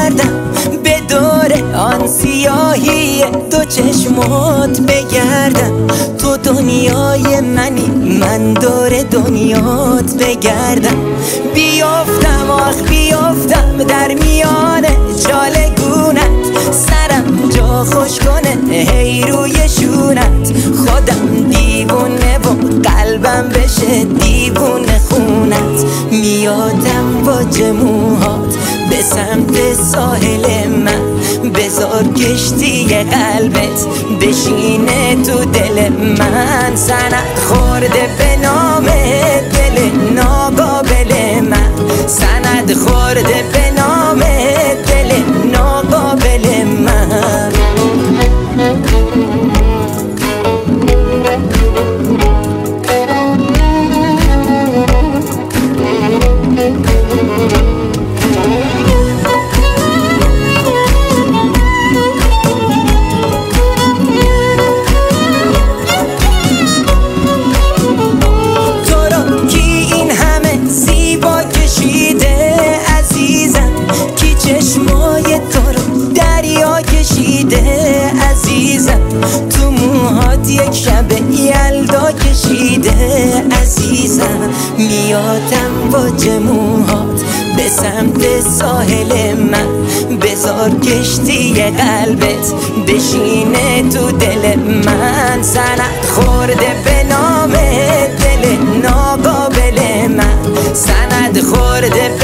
بگردم به دور آن سیاهی دو چشمات بگردم. تو دنیای منی من دور دنیات بگردم. بیافتم آخ بیافتم در میان جالگونت، سرم جا خوش کنه هی روی شونت. خودم دیوونه و قلبم بشه دیوونه خونت. میادم با جموهات به سمت ساحل من، بذار کشتی قلبت بشینه تو دل من. سند خورده به نام دل ناقابل من، سند خورده به نام دل ناقابل من. عزیزم تو موهات یک شب یلدا کشیده عزیزم. میادم با جموهات به سمت ساحل من، بذار کشتی قلبت بشینه تو دل من. سند خورده به نام دل ناقابل من، سند خورده